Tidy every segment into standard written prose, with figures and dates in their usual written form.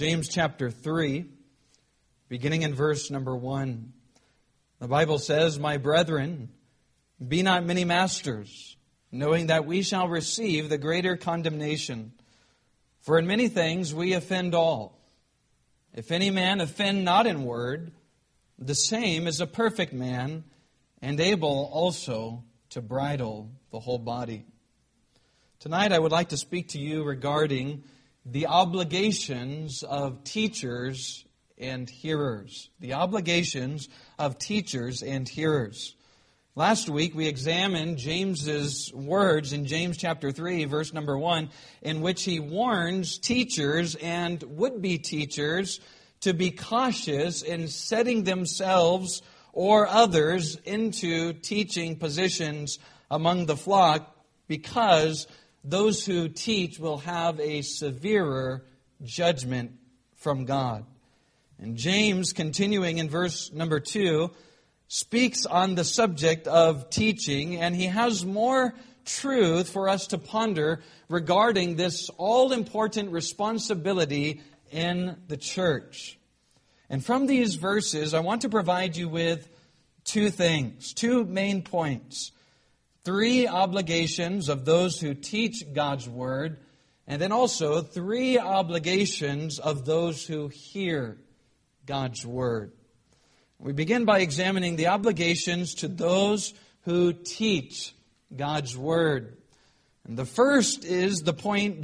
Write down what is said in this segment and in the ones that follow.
James chapter 3, beginning in verse number 1. The Bible says, "My brethren, be not many masters, knowing that we shall receive the greater condemnation. For in many things we offend all. If any man offend not in word, the same is a perfect man, and able also to bridle the whole body." Tonight I would like to speak to you regarding the obligations of teachers and hearers. The obligations of teachers and hearers. Last week we examined James's words in James chapter 3, verse number 1, in which he warns teachers and would-be teachers to be cautious in setting themselves or others into teaching positions among the flock, because those who teach will have a severer judgment from God. And James, continuing in verse number 2, speaks on the subject of teaching, and he has more truth for us to ponder regarding this all-important responsibility in the church. And from these verses, I want to provide you with two things, two main points. 3 obligations of those who teach God's Word, and then also 3 obligations of those who hear God's Word. We begin by examining the obligations to those who teach God's Word. And the first is the point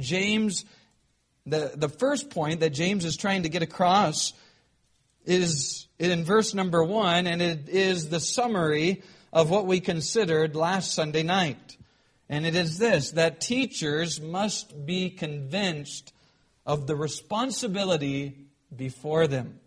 the first point that James is trying to get across is in verse number 1, and it is the summary of what we considered last Sunday night. And it is this, that teachers must be convinced of the responsibility before them.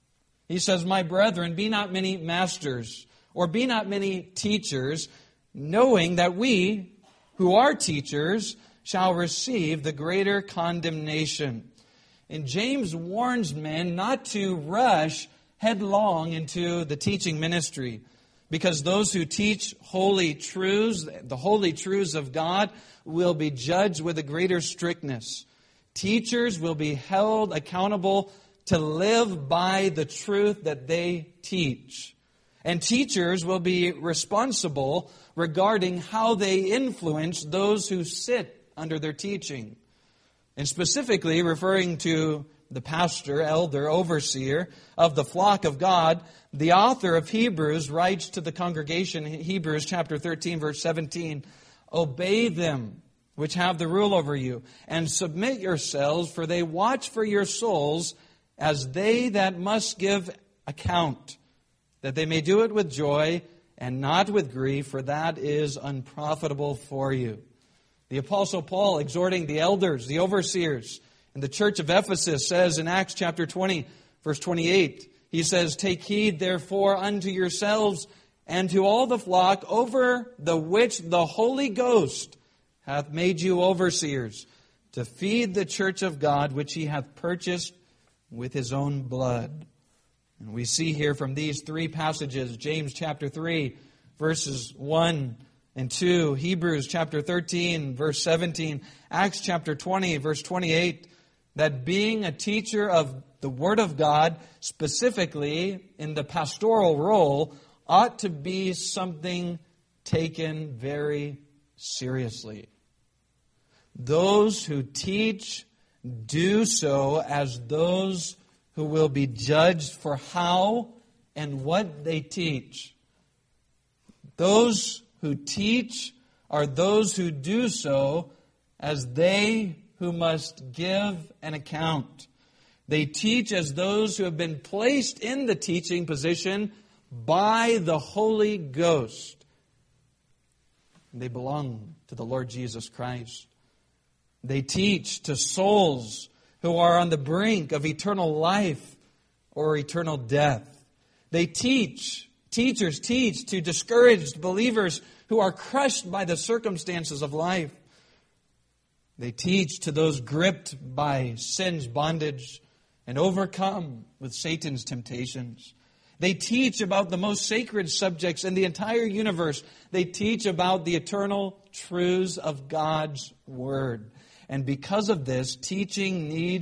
He says, "My brethren, be not many masters, or be not many teachers, knowing that we, who are teachers, shall receive the greater condemnation." And James warns men not to rush headlong into the teaching ministry, because those who teach holy truths, the holy truths of God, will be judged with a greater strictness. Teachers will be held accountable to live by the truth that they teach. And teachers will be responsible regarding how they influence those who sit under their teaching. And specifically referring to the pastor, elder, overseer of the flock of God, the author of Hebrews writes to the congregation in Hebrews chapter 13, verse 17, "Obey them which have the rule over you, and submit yourselves, for they watch for your souls as they that must give account, that they may do it with joy and not with grief, for that is unprofitable for you." The Apostle Paul, exhorting the elders, the overseers, in the church of Ephesus, says in Acts chapter 20, verse 28, he says, "Take heed therefore unto yourselves and to all the flock over the which the Holy Ghost hath made you overseers, to feed the church of God, which he hath purchased with his own blood." And we see here from these 3 passages, James chapter 3, verses 1 and 2, Hebrews chapter 13, verse 17, Acts chapter 20, verse 28, that being a teacher of the Word of God, specifically in the pastoral role, ought to be something taken very seriously. Those who teach do so as those who will be judged for how and what they teach. Those who teach are those who do so as they who must give an account. They teach as those who have been placed in the teaching position by the Holy Ghost. They belong to the Lord Jesus Christ. They teach to souls who are on the brink of eternal life or eternal death. Teachers teach to discouraged believers who are crushed by the circumstances of life. They teach to those gripped by sin's bondage and overcome with Satan's temptations. They teach about the most sacred subjects in the entire universe. They teach about the eternal truths of God's Word. And because of this, teaching needs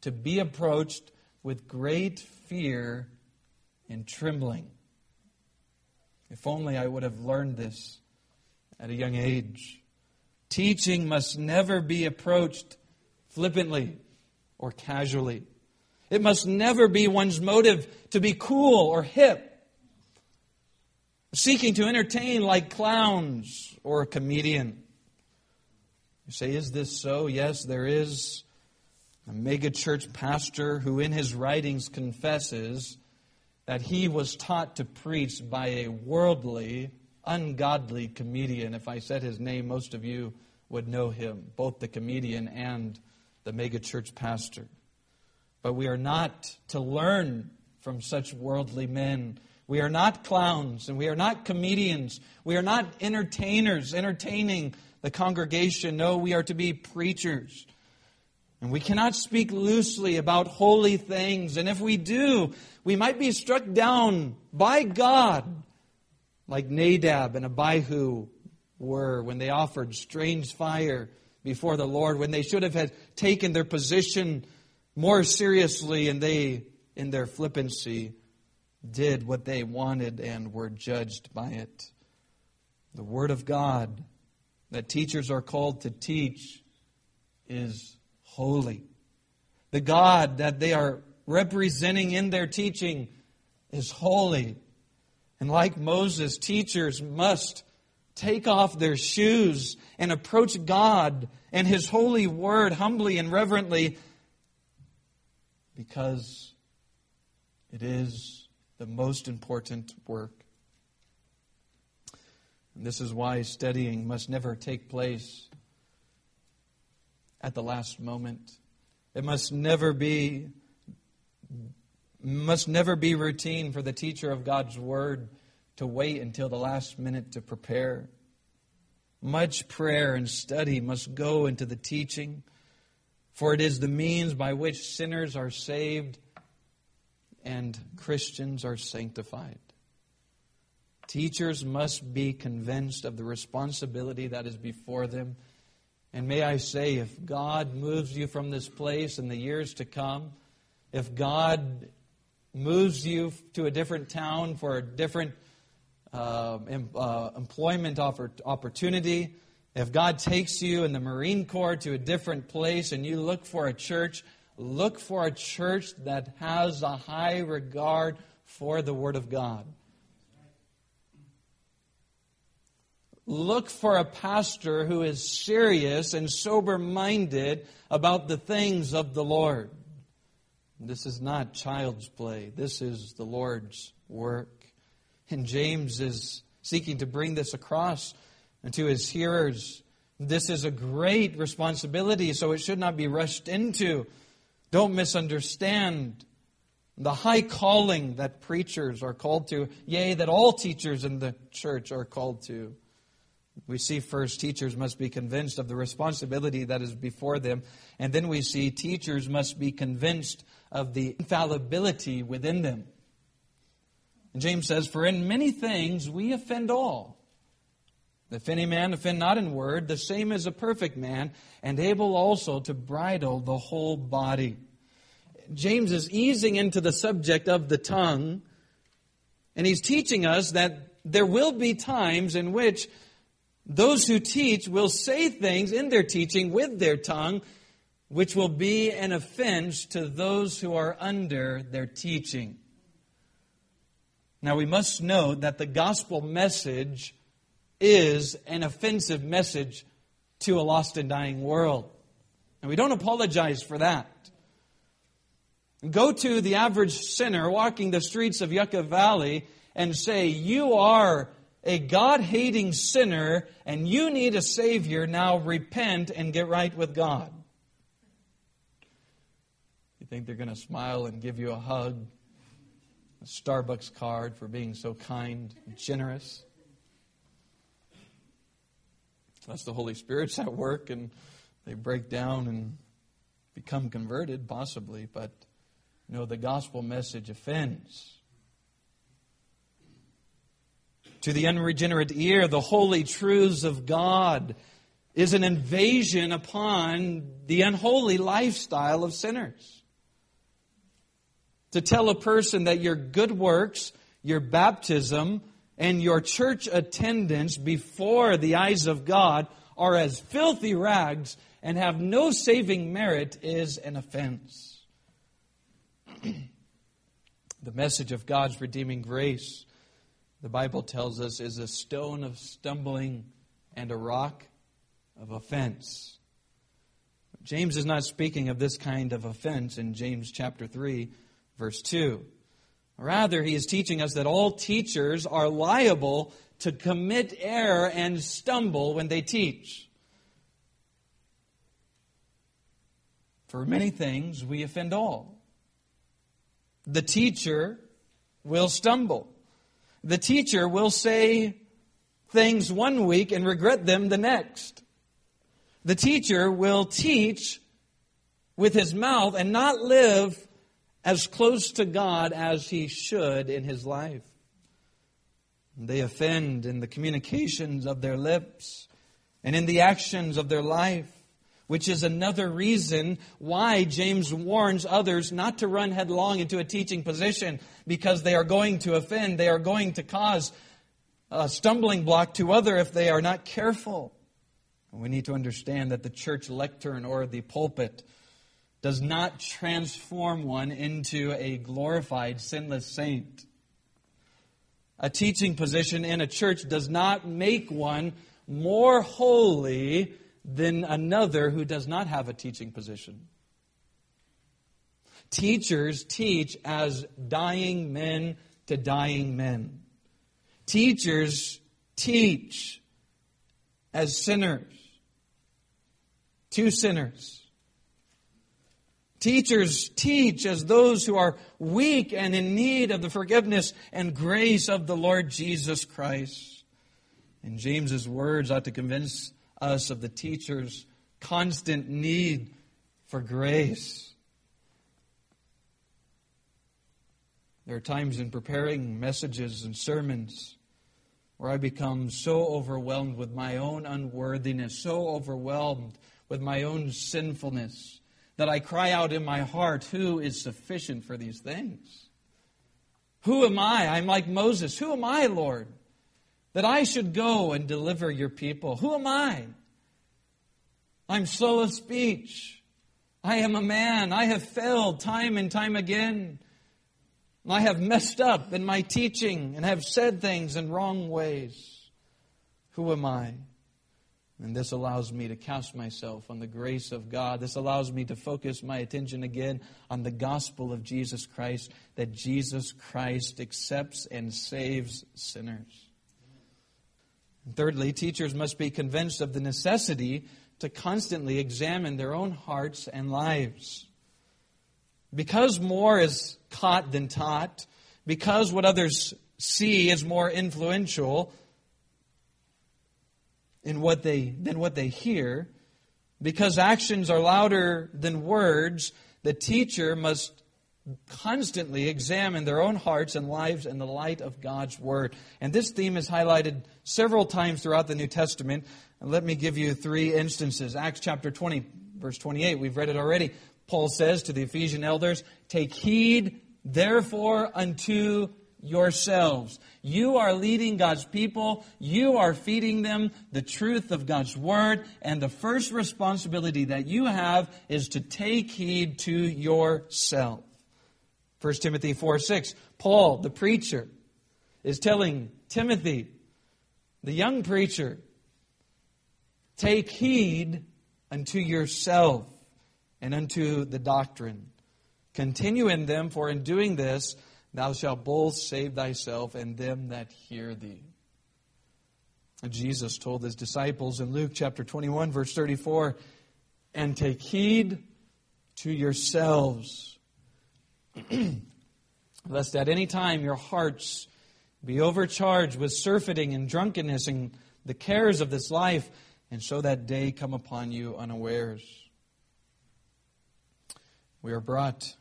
to be approached with great fear and trembling. If only I would have learned this at a young age. Teaching must never be approached flippantly or casually. It must never be one's motive to be cool or hip, seeking to entertain like clowns or a comedian. You say, is this so? Yes, there is a megachurch pastor who in his writings confesses that he was taught to preach by a worldly, ungodly comedian. If I said his name, most of you would know him, both the comedian and the megachurch pastor. But we are not to learn from such worldly men. We are not clowns and we are not comedians. We are not entertainers, entertaining the congregation. No, we are to be preachers. And we cannot speak loosely about holy things. And if we do, we might be struck down by God, like Nadab and Abihu were when they offered strange fire before the Lord, when they should have had taken their position more seriously, and they, in their flippancy, did what they wanted and were judged by it. The Word of God that teachers are called to teach is holy. The God that they are representing in their teaching is holy. And like Moses, teachers must take off their shoes and approach God and His holy Word humbly and reverently, because it is the most important work. And this is why studying must never take place at the last moment. It must never be routine for the teacher of God's Word to wait until the last minute to prepare. Much prayer and study must go into the teaching, for it is the means by which sinners are saved and Christians are sanctified. Teachers must be convinced of the responsibility that is before them. And may I say, if God moves you from this place in the years to come, if God moves you to a different town for a different employment opportunity, if God takes you in the Marine Corps to a different place and you look for a church that has a high regard for the Word of God. Look for a pastor who is serious and sober-minded about the things of the Lord. This is not child's play. This is the Lord's work. And James is seeking to bring this across to his hearers. This is a great responsibility, so it should not be rushed into. Don't misunderstand the high calling that preachers are called to, yea, that all teachers in the church are called to. We see first, teachers must be convinced of the responsibility that is before them. And then we see teachers must be convinced of the infallibility within them. And James says, for in many things we offend all. If any man offend not in word, the same is a perfect man, and able also to bridle the whole body. James is easing into the subject of the tongue, and he's teaching us that there will be times in which those who teach will say things in their teaching with their tongue which will be an offense to those who are under their teaching. Now we must note that the gospel message is an offensive message to a lost and dying world. And we don't apologize for that. Go to the average sinner walking the streets of Yucca Valley and say, you are a God-hating sinner and you need a Savior. Now repent and get right with God. You think they're going to smile and give you a hug, a Starbucks card for being so kind and generous? Unless the Holy Spirit's at work and they break down and become converted, possibly. But, the gospel message offends. To the unregenerate ear, the holy truths of God is an invasion upon the unholy lifestyle of sinners. to tell a person that your good works, your baptism, and your church attendance before the eyes of God are as filthy rags and have no saving merit is an offense. The message of God's redeeming grace, the Bible tells us, is a stone of stumbling and a rock of offense. James is not speaking of this kind of offense in James chapter 3, verse 2. Rather, he is teaching us that all teachers are liable to commit error and stumble when they teach. For many things, we offend all. The teacher will stumble. The teacher will say things one week and regret them the next. The teacher will teach with his mouth and not live as close to God as he should in his life. They offend in the communications of their lips and in the actions of their life, which is another reason why James warns others not to run headlong into a teaching position, because they are going to offend. They are going to cause a stumbling block to others if they are not careful. We need to understand that the church lectern or the pulpit does not transform one into a glorified, sinless saint. A teaching position in a church does not make one more holy than another who does not have a teaching position. Teachers teach as dying men to dying men. Teachers teach as sinners to sinners. Teachers teach as those who are weak and in need of the forgiveness and grace of the Lord Jesus Christ. And James's words ought to convince us of the teacher's constant need for grace. There are times in preparing messages and sermons where I become so overwhelmed with my own unworthiness, so overwhelmed with my own sinfulness, that I cry out in my heart, who is sufficient for these things? Who am I? I'm like Moses. Who am I, Lord, that I should go and deliver your people? Who am I? I'm slow of speech. I am a man. I have failed time and time again. I have messed up in my teaching and have said things in wrong ways. Who am I? And this allows me to cast myself on the grace of God. This allows me to focus my attention again on the gospel of Jesus Christ, that Jesus Christ accepts and saves sinners. And thirdly, teachers must be convinced of the necessity to constantly examine their own hearts and lives. Because more is caught than taught, because what others see is more influential than what they hear, because actions are louder than words, the teacher must constantly examine their own hearts and lives in the light of God's Word. And this theme is highlighted several times throughout the New Testament. And let me give you 3 instances. Acts chapter 20, verse 28. We've read it already. Paul says to the Ephesian elders, "Take heed, therefore, unto yourselves." You are leading God's people. You are feeding them the truth of God's Word. And the first responsibility that you have is to take heed to yourself. 1 Timothy 4:6. Paul, the preacher, is telling Timothy, the young preacher, take heed unto yourself and unto the doctrine. Continue in them, for in doing this, thou shalt both save thyself and them that hear thee. And Jesus told his disciples in Luke chapter 21, verse 34, and take heed to yourselves, lest at any time your hearts be overcharged with surfeiting and drunkenness and the cares of this life, and so that day come upon you unawares. We are brought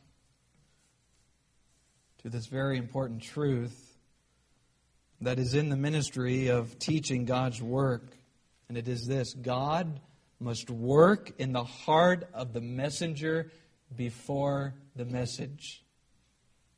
to this very important truth that is in the ministry of teaching God's work. And it is this: God must work in the heart of the messenger before the message.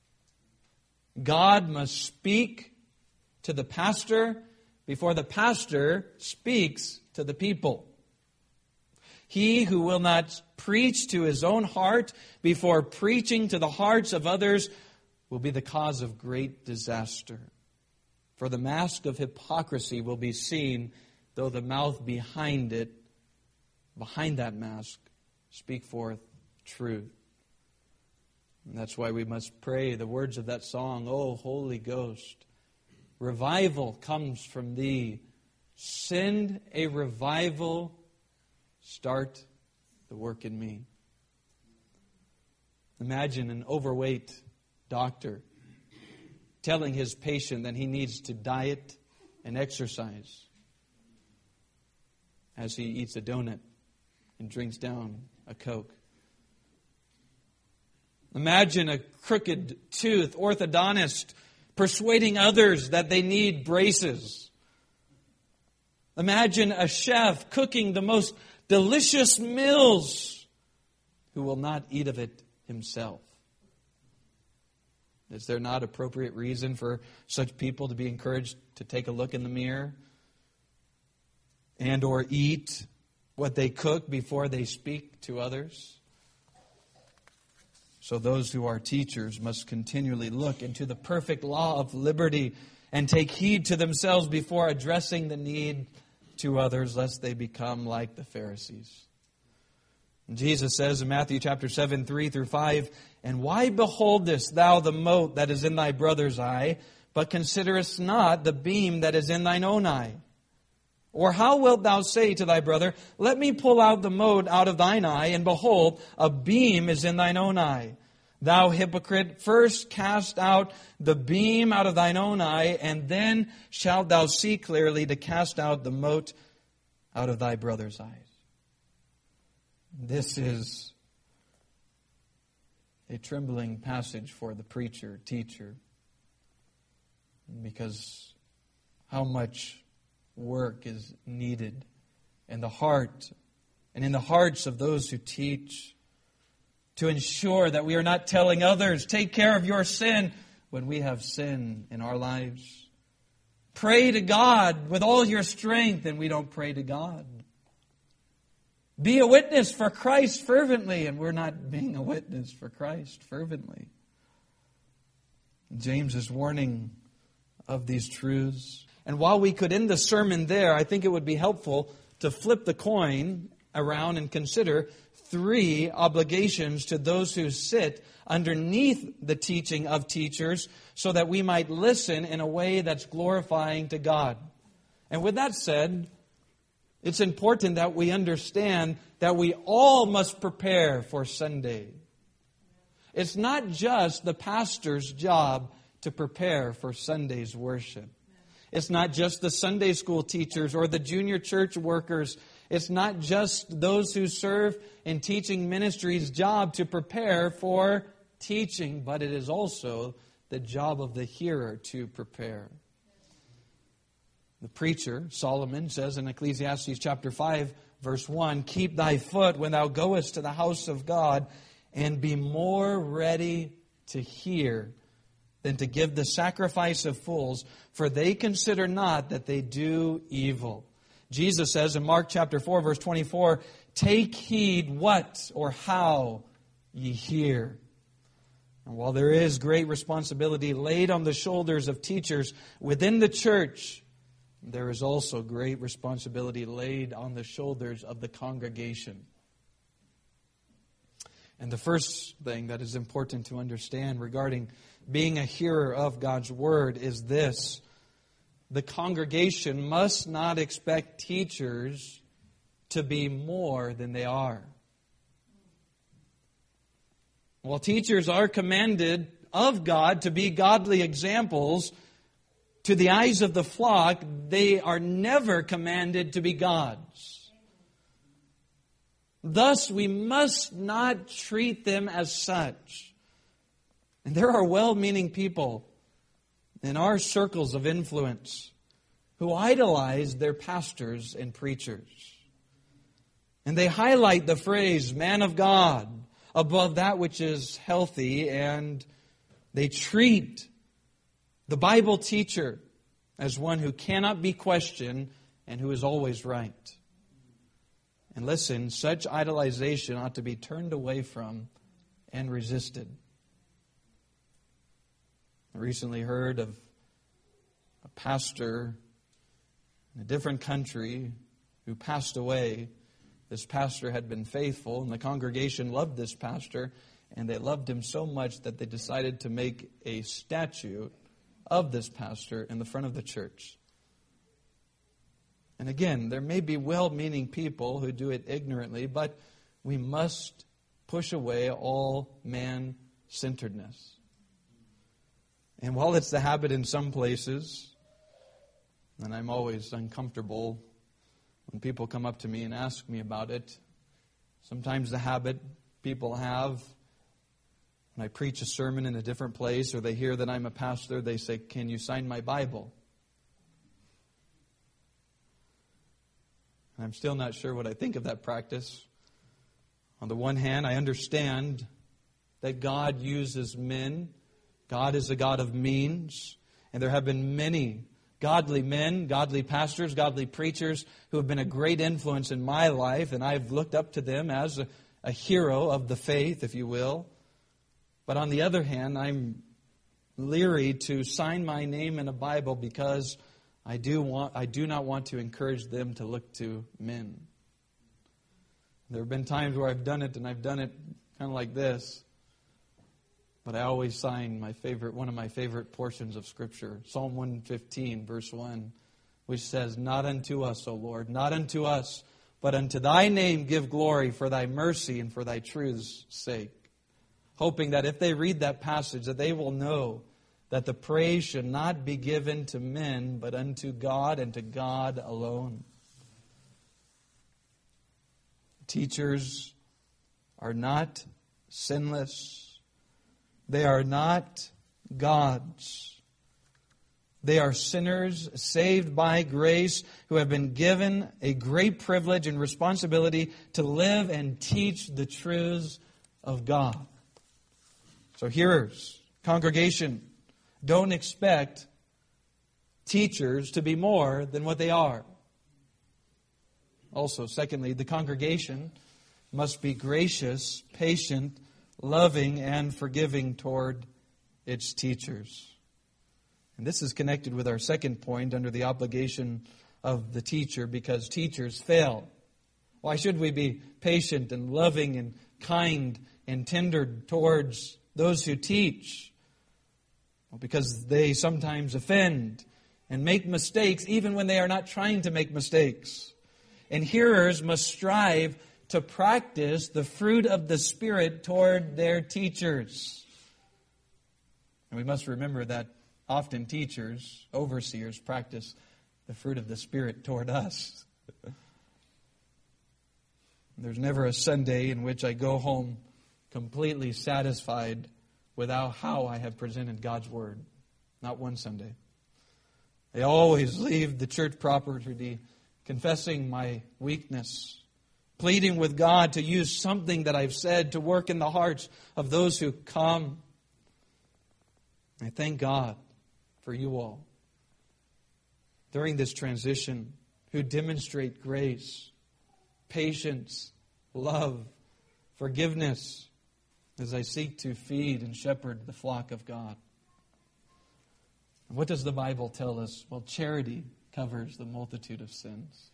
God must speak to the pastor before the pastor speaks to the people. He who will not preach to his own heart before preaching to the hearts of others will be the cause of great disaster. For the mask of hypocrisy will be seen, though the mouth behind that mask, speak forth truth. And that's why we must pray the words of that song, O Holy Ghost, revival comes from Thee. Send a revival, start the work in me. Imagine an overweight doctor telling his patient that he needs to diet and exercise as he eats a donut and drinks down a Coke. Imagine a crooked tooth orthodontist persuading others that they need braces. Imagine a chef cooking the most delicious meals who will not eat of it himself. Is there not appropriate reason for such people to be encouraged to take a look in the mirror and or eat what they cook before they speak to others? So those who are teachers must continually look into the perfect law of liberty and take heed to themselves before addressing the need to others, lest they become like the Pharisees. And Jesus says in Matthew chapter 7, 3 through 5, And why beholdest thou the mote that is in thy brother's eye, but considerest not the beam that is in thine own eye? Or how wilt thou say to thy brother, Let me pull out the mote out of thine eye, and behold, a beam is in thine own eye? Thou hypocrite, first cast out the beam out of thine own eye, and then shalt thou see clearly to cast out the mote out of thy brother's eyes. This is a trembling passage for the preacher, teacher, because how much work is needed in the heart and in the hearts of those who teach to ensure that we are not telling others, take care of your sin, when we have sin in our lives. Pray to God with all your strength, and we don't pray to God. Be a witness for Christ fervently, and we're not being a witness for Christ fervently. James is warning of these truths. And while we could end the sermon there, I think it would be helpful to flip the coin around and consider 3 obligations to those who sit underneath the teaching of teachers, so that we might listen in a way that's glorifying to God. And with that said, it's important that we understand that we all must prepare for Sunday. It's not just the pastor's job to prepare for Sunday's worship. It's not just the Sunday school teachers or the junior church workers. It's not just those who serve in teaching ministries' job to prepare for teaching, but it is also the job of the hearer to prepare. The preacher, Solomon, says in Ecclesiastes chapter 5, verse 1, Keep thy foot when thou goest to the house of God, and be more ready to hear than to give the sacrifice of fools, for they consider not that they do evil. Jesus says in Mark chapter 4, verse 24, Take heed what or how ye hear. And while there is great responsibility laid on the shoulders of teachers within the church, there is also great responsibility laid on the shoulders of the congregation. And the first thing that is important to understand regarding being a hearer of God's Word is this: the congregation must not expect teachers to be more than they are. While teachers are commanded of God to be godly examples to the eyes of the flock, they are never commanded to be gods. Thus, we must not treat them as such. And there are well-meaning people in our circles of influence who idolize their pastors and preachers. And they highlight the phrase, man of God, above that which is healthy, and they treat The Bible teacher as one who cannot be questioned and who is always right. And listen, such idolization ought to be turned away from and resisted. I recently heard of a pastor in a different country who passed away. This pastor had been faithful, and the congregation loved this pastor, and they loved him so much that they decided to make a statue of this pastor in the front of the church. And again, there may be well-meaning people who do it ignorantly, but we must push away all man-centeredness. And while it's the habit in some places, and I'm always uncomfortable when people come up to me and ask me about it, sometimes the habit people have, when I preach a sermon in a different place or they hear that I'm a pastor, they say, "Can you sign my Bible?" And I'm still not sure what I think of that practice. On the one hand, I understand that God uses men. God is a God of means. And there have been many godly men, godly pastors, godly preachers who have been a great influence in my life. And I've looked up to them as a hero of the faith, if you will. But on the other hand, I'm leery to sign my name in a Bible because I do not want to encourage them to look to men. There have been times where I've done it, and I've done it kind of like this. But I always sign one of my favorite portions of Scripture, Psalm 115, verse 1, which says, "Not unto us, O Lord, not unto us, but unto thy name give glory for thy mercy and for thy truth's sake." Hoping that if they read that passage, that they will know that the praise should not be given to men, but unto God and to God alone. Teachers are not sinless. They are not gods. They are sinners saved by grace who have been given a great privilege and responsibility to live and teach the truths of God. So hearers, congregation, don't expect teachers to be more than what they are. Also, secondly, the congregation must be gracious, patient, loving, and forgiving toward its teachers. And this is connected with our second point under the obligation of the teacher, because teachers fail. Why should we be patient and loving and kind and tender towards those who teach? Well, because they sometimes offend and make mistakes even when they are not trying to make mistakes. And hearers must strive to practice the fruit of the Spirit toward their teachers. And we must remember that often teachers, overseers, practice the fruit of the Spirit toward us. There's never a Sunday in which I go home completely satisfied with how I have presented God's Word. Not one Sunday. I always leave the church property confessing my weakness, pleading with God to use something that I've said to work in the hearts of those who come. I thank God for you all during this transition who demonstrate grace, patience, love, forgiveness as I seek to feed and shepherd the flock of God. And what does the Bible tell us? Well, charity covers the multitude of sins.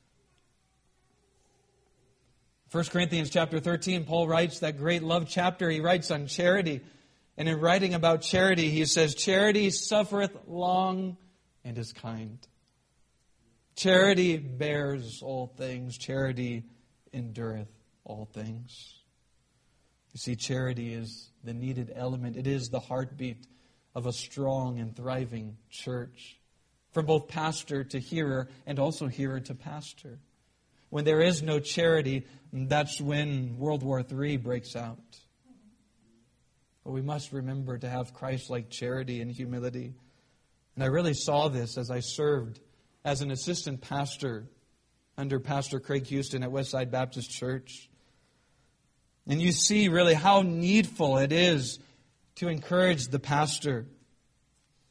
1 Corinthians chapter 13, Paul writes that great love chapter. He writes on charity. And in writing about charity, he says, "Charity suffereth long and is kind. Charity bears all things. Charity endureth all things." You see, charity is the needed element. It is the heartbeat of a strong and thriving church. From both pastor to hearer and also hearer to pastor. When there is no charity, that's when World War III breaks out. But we must remember to have Christ-like charity and humility. And I really saw this as I served as an assistant pastor under Pastor Craig Houston at Westside Baptist Church. And you see really how needful it is to encourage the pastor.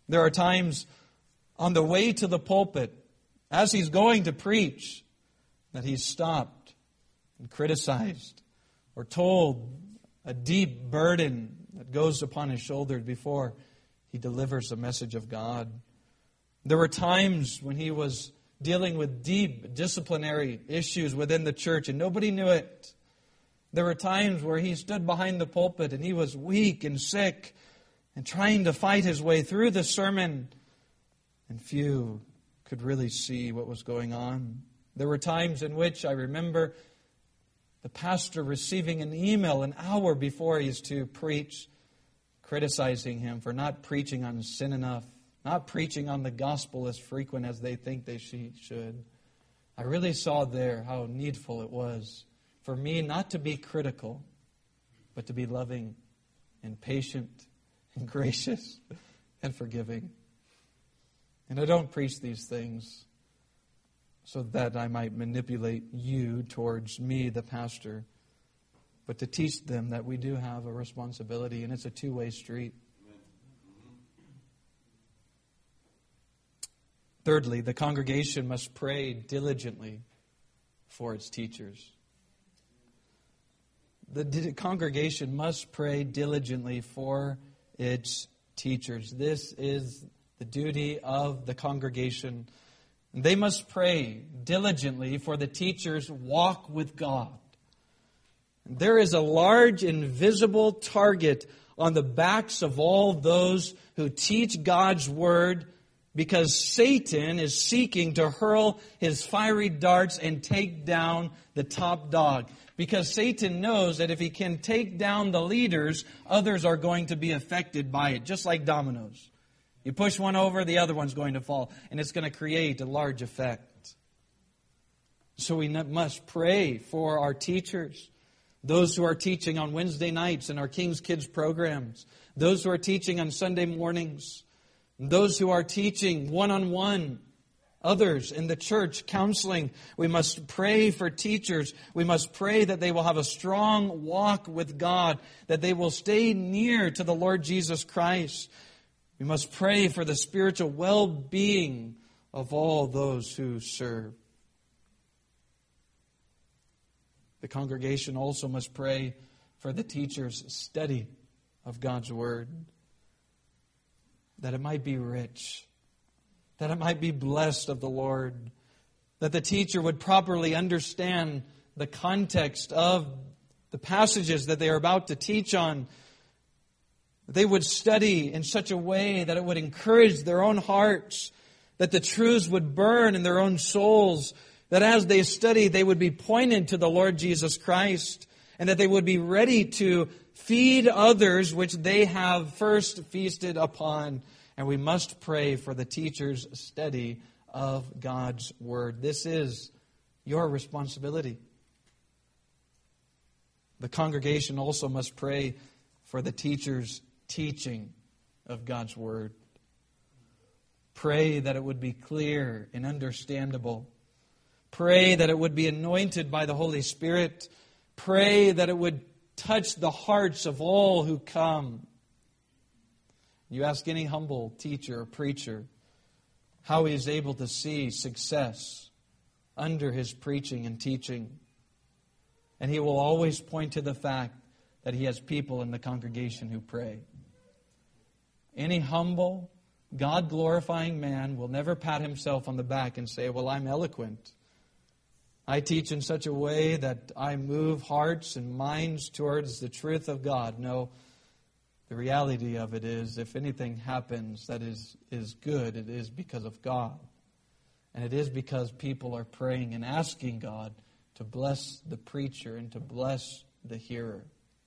There are times on the way to the pulpit, as he's going to preach, that he's stopped and criticized or told a deep burden that goes upon his shoulders before he delivers the message of God. There were times when he was dealing with deep disciplinary issues within the church and nobody knew it. There were times where he stood behind the pulpit and he was weak and sick and trying to fight his way through the sermon, and few could really see what was going on. There were times in which I remember the pastor receiving an email an hour before he is to preach, criticizing him for not preaching on sin enough, not preaching on the gospel as frequent as they think they should. I really saw there how needful it was for me not to be critical, but to be loving and patient and gracious and forgiving. And I don't preach these things so that I might manipulate you towards me, the pastor, but to teach them that we do have a responsibility, and it's a two-way street. Thirdly, the congregation must pray diligently for its teachers. The congregation must pray diligently for its teachers. This is the duty of the congregation. They must pray diligently for the teachers' walk with God. There is a large invisible target on the backs of all those who teach God's Word, because Satan is seeking to hurl his fiery darts and take down the top dog. Because Satan knows that if he can take down the leaders, others are going to be affected by it, just like dominoes. You push one over, the other one's going to fall, and it's going to create a large effect. So we must pray for our teachers, those who are teaching on Wednesday nights in our King's Kids programs, those who are teaching on Sunday mornings, those who are teaching one-on-one, others in the church, counseling. We must pray for teachers. We must pray that they will have a strong walk with God, that they will stay near to the Lord Jesus Christ. We must pray for the spiritual well-being of all those who serve. The congregation also must pray for the teacher's study of God's Word, that it might be rich, that it might be blessed of the Lord, that the teacher would properly understand the context of the passages that they are about to teach on. They would study in such a way that it would encourage their own hearts, that the truths would burn in their own souls, that as they study, they would be pointed to the Lord Jesus Christ, and that they would be ready to feed others which they have first feasted upon. And we must pray for the teacher's study of God's Word. This is your responsibility. The congregation also must pray for the teacher's teaching of God's Word. Pray that it would be clear and understandable. Pray that it would be anointed by the Holy Spirit. Pray that it would touch the hearts of all who come. You ask any humble teacher or preacher how he is able to see success under his preaching and teaching, and he will always point to the fact that he has people in the congregation who pray. Any humble, God-glorifying man will never pat himself on the back and say, well, I'm eloquent. I teach in such a way that I move hearts and minds towards the truth of God. No, the reality of it is, if anything happens that is good, it is because of God. And it is because people are praying and asking God to bless the preacher and to bless the hearer.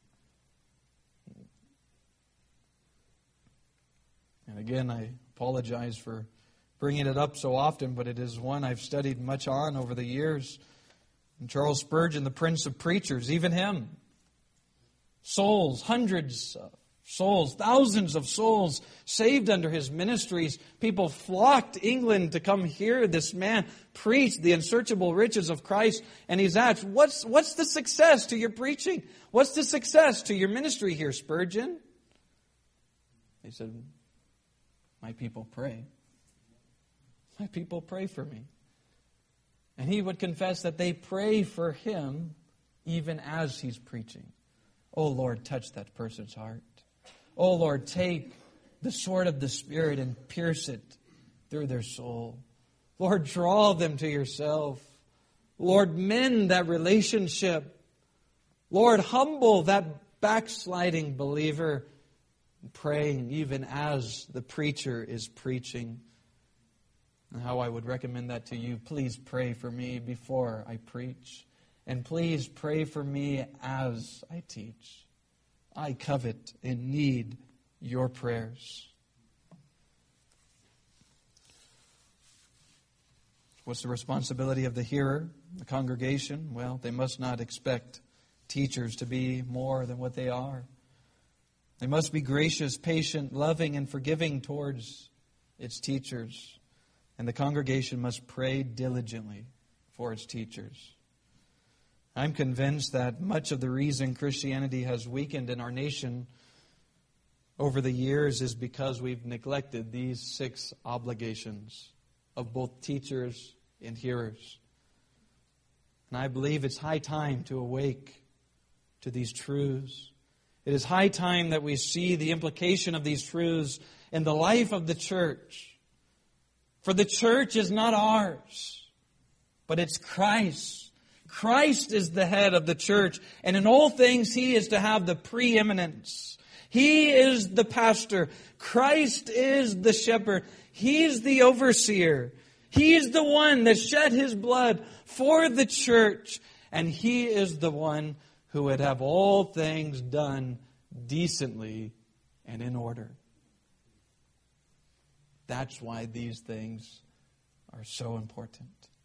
And again, I apologize for bringing it up so often, but it is one I've studied much on over the years. And Charles Spurgeon, the Prince of Preachers, even him. Souls, hundreds of souls, thousands of souls saved under his ministries. People flocked to England to come hear this man preach the unsearchable riches of Christ. And he's asked, what's the success to your preaching? What's the success to your ministry here, Spurgeon? He said, My people pray. My people pray for me. And he would confess that they pray for him even as he's preaching. Oh Lord, touch that person's heart. Oh Lord, take the sword of the Spirit and pierce it through their soul. Lord, draw them to yourself. Lord, mend that relationship. Lord, humble that backsliding believer, praying even as the preacher is preaching. And how I would recommend that to you, please pray for me before I preach. And please pray for me as I teach. I covet and need your prayers. What's the responsibility of the hearer, the congregation? Well, they must not expect teachers to be more than what they are. They must be gracious, patient, loving, and forgiving towards its teachers. And the congregation must pray diligently for its teachers. I'm convinced that much of the reason Christianity has weakened in our nation over the years is because we've neglected these 6 obligations of both teachers and hearers. And I believe it's high time to awake to these truths. It is high time that we see the implication of these truths in the life of the church. For the church is not ours, but it's Christ's. Christ is the head of the church, and in all things He is to have the preeminence. He is the pastor. Christ is the shepherd. He is the overseer. He is the one that shed His blood for the church, and He is the one who would have all things done decently and in order. That's why these things are so important.